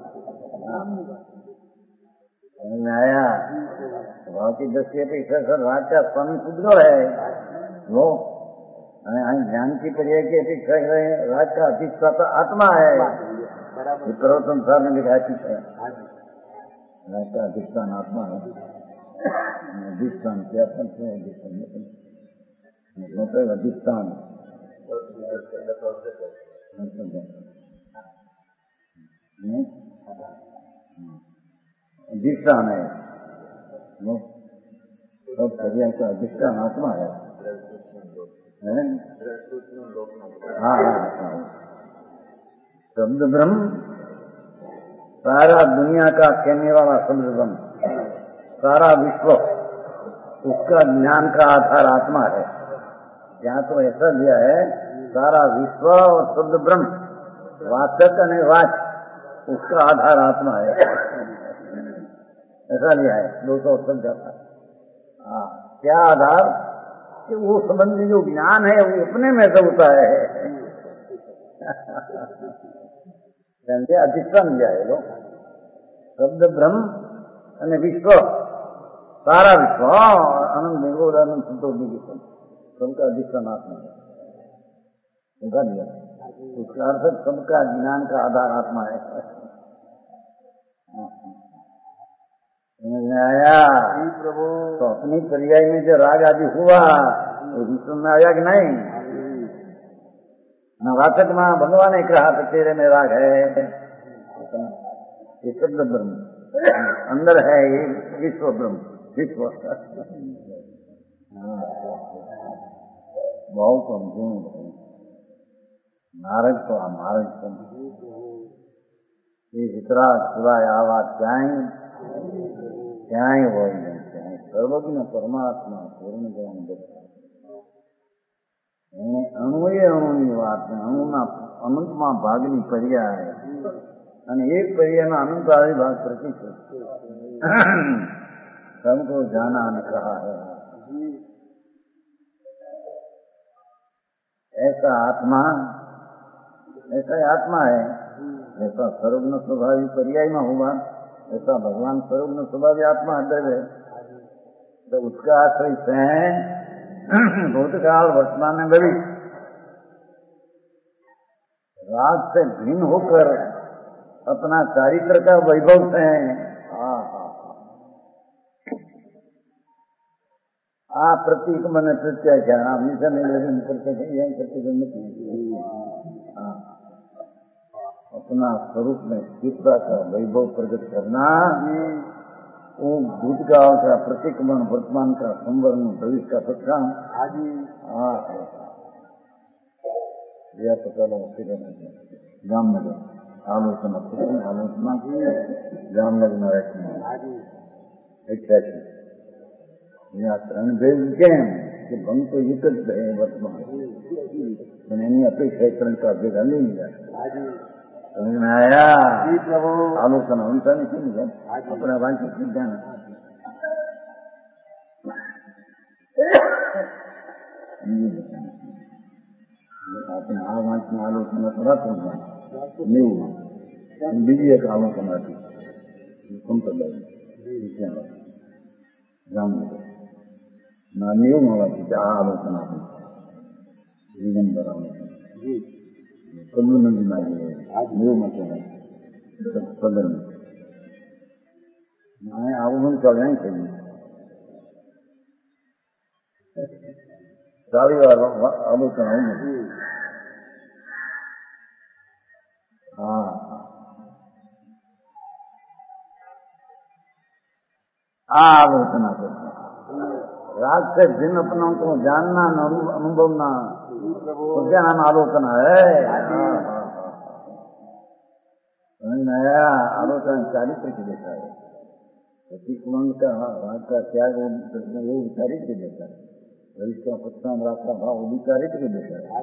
समझ में आया? स्वभाव की दृष्टि पीछे सर राग का स्वामी शुद्र है वो, ज्ञान की क्रिया की अपेक्षा राग का अधिष्ठाता आत्मा है। सर्वोत्तम सार ने लिखा है राग का अधिष्ठान आत्मा है। अधिष्ठान क्या करते हैं? अधिष्ठान अधिष्ठान है, सब क्रिया का अधिष्ठान आत्मा है। हाँ हाँ, शब्द ब्रह्म सारा दुनिया का कहने वाला शब्द ब्रह्म, सारा विश्व उसका ज्ञान का आधार आत्मा है। यहाँ तो ऐसा दिया है सारा विश्व और शब्द ब्रह्म वाचक और वाच उसका आधार आत्मा है, ऐसा लिया है 200 शब्द का। हाँ, क्या आधार? कि वो संबंधी जो ज्ञान है वो अपने में से होता है। अधिष्ठान दिया है लोग, शब्द ब्रह्म અને विश्व, सारा विश्व आनंद निर्गुण आनंद शुद्ध सबका अधिष्ठान आत्मा है, ऐसा दिया। उसका अर्थ सबका ज्ञान का आधार आत्मा है। समझ में आया? प्रभु तो अपनी पर्याय में जो राग आदि हुआ वो विश्व में आया कि नहीं? नवाचक में भगवान ने कहा तो तेरे में राग है, ये शब्द ब्रह्म अंदर है, ये विश्व ब्रह्म विश्व। बहुत समझूं नारद तो महाराज समझू ये इतना सिवाय आवाज ક્યાંય હોય નહીં, ક્યાંય સર્વજ્ઞ પરમાત્મા પૂર્ણ જ્ઞાન દર્શન એને અણુએ અણુની વાત ને અણુના અનંતમાં ભાગની પર્યાય અને એક પર્યાયમાં અનંત આવિર્ભાગ પ્રતિષ્ઠિત सबको जाना ने कहा है। ऐसा आत्मा है, ऐसा सर्वज्ञ स्वभावी पर्याय में हुआ, ऐसा भगवान सर्वज्ञ स्वभावी आत्मा अंदर है। तो उसका आश्रय से भूतकाल वर्तमान में भविष्य राग से भिन्न होकर अपना चारित्र का वैभव से प्रतीक मन प्रत्याख्यान हमेशा नहीं करते अपना स्वरूप में स्थिरता का वैभव प्रकट करना, वो भूतकाल का प्रतिक्रमण वर्तमान का संवरण भविष्य का सत्ता जामनगर आलोचना की जामनगर में रखना ત્રણ ભેદ કેમ કે ભંગ તો એક જ છે વર્તમાન, પણ એની અપેક્ષા ત્રણ કા ભેગા નહીં જાય. समझ में आया? जी प्रभु। आलोचना उनका नहीं सुन अपना वांछित विज्ञान આપણે આ વાંચની આલોચના કરાતું નહીં બીજી એક આલોચના હતી સંપ્રદાય ના નિયમ હોવાથી આ આલોચના હતી જીવન બરાબર કલ્લુ નદી ના નિયમ હતો સદન આવું ચાલે નહીં થયું સારી વાર આલોચના નથી हाँ आलोचना करना राग से भिन्न अपनों को जानना अनुभवना तो क्या नाम आलोचना है? नया आलोचना चारित्र की देता है प्रतिकुंड का राग का त्याग वो चारित्र देता है भविष्य का पत्ता राग का भाव वो भी चारित्र देता है।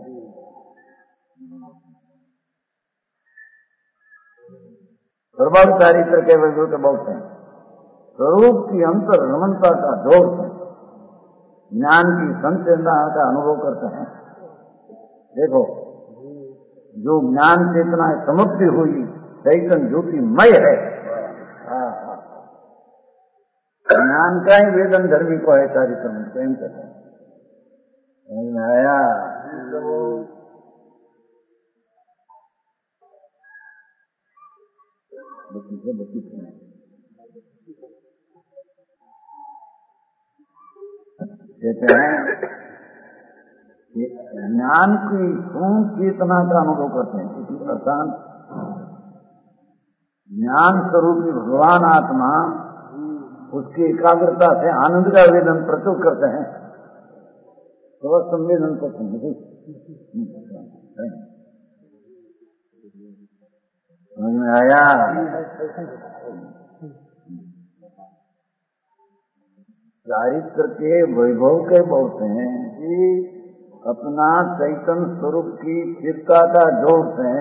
प्रबल चारित्र के वजह के बहुत हैं स्वरूप की अंतर रमणता का दोष है ज्ञान की संचेतना का अनुभव करते हैं। देखो जो ज्ञान चेतना समाप्ति हुई चैतन्य ज्योतिमय है ज्ञान का ही वेदन धर्मी को है चारित्र में स्वयं कहते हैं। समझ में आया? कहते हैं कि ज्ञान की पूर्ण चेतना का अनुभव करते हैं इसी प्रकार ज्ञान स्वरूपी भगवान आत्मा उसकी एकाग्रता से आनंद का वेदन प्रस्तुत करते हैं तो संवेदन करते हैं। समझ में आया? चारित्र के वैभव के बहुत हैं कि अपना चैतन्य स्वरूप की चित्ता का जोर से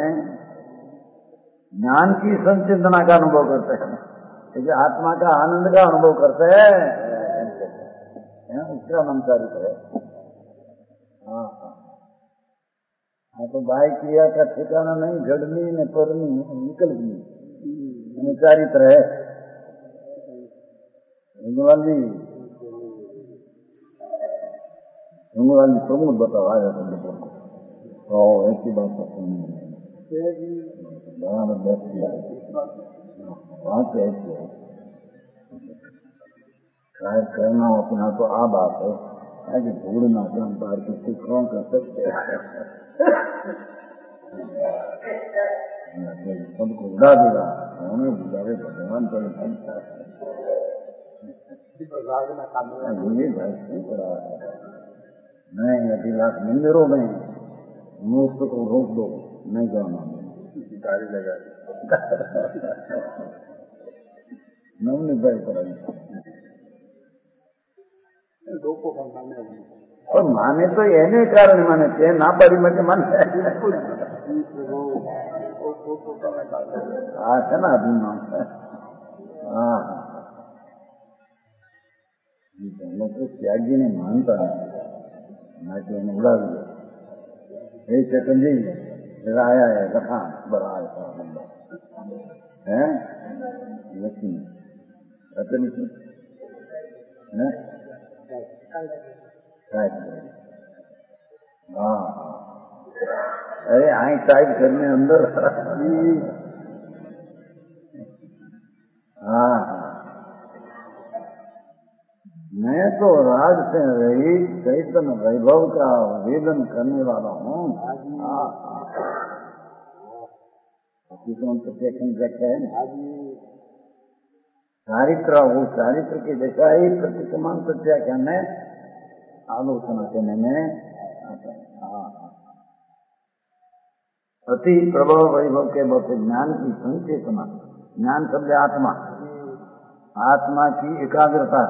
ज्ञान की संचिंतना का अनुभव करते हैं क्योंकि आत्मा का आनंद का अनुभव करते हैं उसका नाम चारित्र है। हाँ तो बाई क्रिया का ठिकाना नहीं घड़नी न परनी निकलनी चारित्र है। वाली प्रमुख बताओ आया तो ऐसी बात तो बात ऐसी है ट्राई करना अपना तो आ बात है कि ढूंढना हम बाहर किसी कौन कर सकते सबको उड़ा देगा हमें बुलावे भगवान पर नहीं अभी लाख मंदिरों में मुफ्त को रोक दो नहीं जाना गाड़ी लगा नवनी भाई कराई और माने तो एने कारण माने थे ना पड़ी मत मन है ना अभिमान हाँ लोग त्यागी ने मानता है उड़ा दिया यही चेतन जी आया है रखा बड़ा है लक्ष्मी रतन हाँ अरे आई टाइप करने अंदर हाँ मैं तो राग से रहित चैतन्य वैभव का वेदन करने वाला हूँ। है चारित्र वो चारित्र की दिशा ही प्रतिमान सत्या कहने आलोचना करने में अति प्रभाव वैभव के बहुत ज्ञान की संचेतना ज्ञान शब्द आत्मा आत्मा की एकाग्रता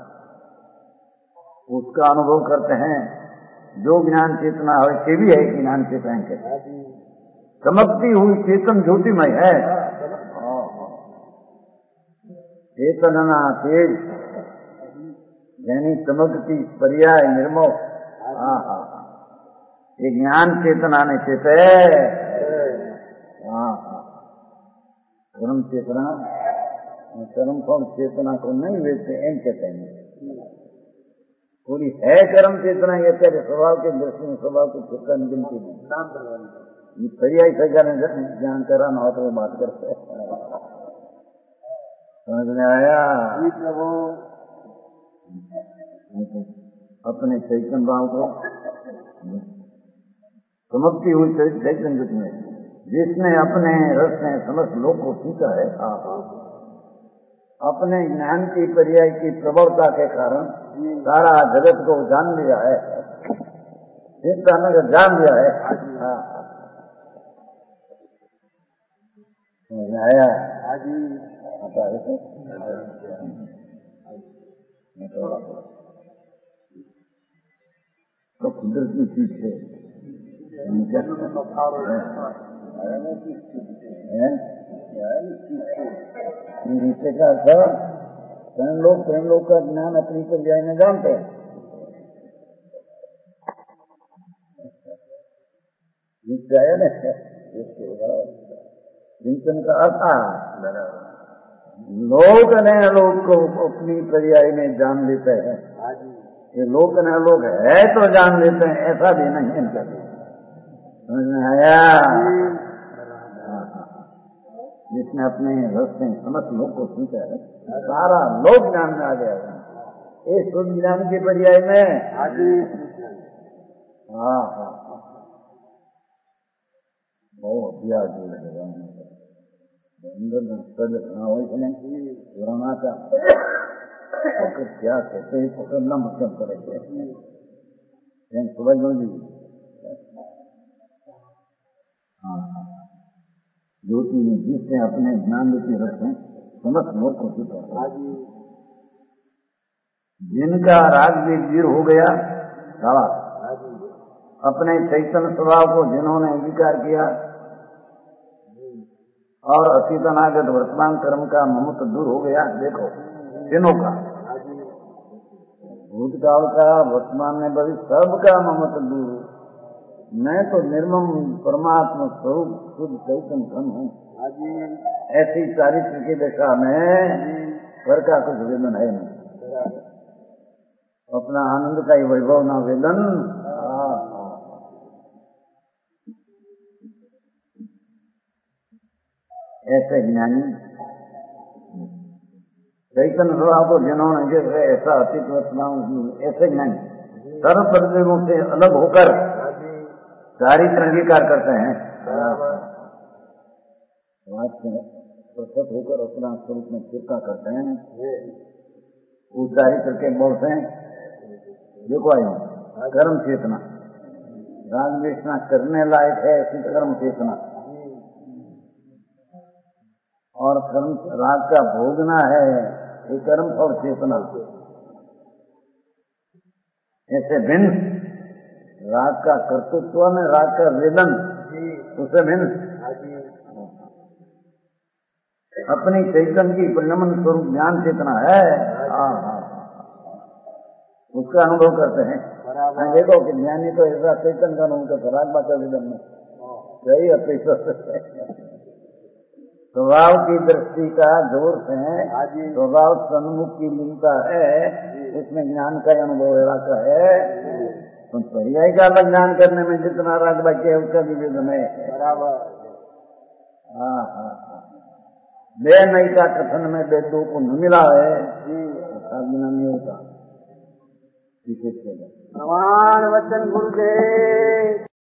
उसका अनुभव करते हैं जो ज्ञान चेतना है से भी है ज्ञान चेतना के चमकती हुई चेतन ज्योतिमय है। चेतनना तेज यानी चमकती पर्याय निर्मोह। ये ज्ञान चेतना ने चेत है। कर्म चेतना कर्म फल चेतना को नहीं लेते एम कहते हैं। पूरी है कर्म चेतना ये तेरे स्वभाव के दृष्टि में स्वभाव की चेतना गिनती नहीं। पर्याय से ज्ञान कराना हो तो वो बात करते हैं। समझ में आया? अपने चैतन्य भाव को चमकती हुई चैतन्य में जिसने अपने रस में समस्त लोक को सीखा है, अपने ज्ञान की पर्याय की प्रबलता के कारण सारा जगत को जान लिया है, जिसका नगर जान लिया है। समझ में आया? तो कुदरती चीज से प्रेम लोग का ज्ञान अपनी पर्याय में जानते हैं। चिंतन का अर्थ लोक ने लोग को अपनी पर्याय में जान लेते हैं। ये लोक ने लोग है तो जान लेते हैं, ऐसा भी नहीं है। समझ में आया? जिसने अपने रस में समस्त लोग को सीखा है, सारा लोक ज्ञान में आ गया है। ये शुद्ध ज्ञान के पर्याय में बहुत अभ्यास हो लगेगा। पुराना का क्या कहते हैं पकड़ना मतलब करेंगे सुबह जी। ज्योति में जिसने अपने ज्ञान रूपी रखें समस्त लोग को सीखा, जिनका राग भी वीर हो गया, अपने चैतन्य स्वभाव को जिन्होंने अंगीकार किया और अतीत अनागत वर्तमान कर्म का ममत्व दूर हो गया। देखो तीनों का, भूतकाल का, वर्तमान में भविष्य सबका ममत्व दूर। मैं तो निर्मम परमात्मा स्वरूप शुद्ध चैतन्य धन हूँ। ऐसी चारित्र की दशा में घर का कुछ वेदन है नहीं, अपना आनंद का ही वैभव ना वेदन। ऐसे ज्ञानी चैतन्य स्वभाव को जिन्होंने जैसे ऐसा अतीत वर्तमान ऐसे ज्ञानी सर्व परिदेवों से अलग होकर चारित्र अंगीकार करते हैं। प्रस्तुत होकर अपना स्वरूप में चिपका करते हैं। उस चारित्र के बोलते हैं देखो आयो कर्म चेतना, राग वेशना करने लायक है ऐसी कर्म चेतना, और कर्म राग का भोगना है ये कर्म और चेतना। ऐसे भिन्न राग का कर्तृत्व में राग का वेदन उसे भिन्न अपनी चैतन्य की परिणमन स्वरूप ज्ञान चेतना है। उसका अनुभव करते हैं। देखो कि ज्ञानी तो ऐसा चैतन्य का अनुभव करता राग बात वेदन में सही अपेक्षा स्वभाव की दृष्टि का जोर से स्वभाव सन्मुख की मिलता है, इसमें ज्ञान का अनुभव रहता है। तो पर्याय का अलग ज्ञान करने में जितना राग बाकी है उसका निवेदन है बराबर। बे नई का कथन में वेदों को न मिला है बिना नहीं होता। प्रमाण वचन गुरुदेव।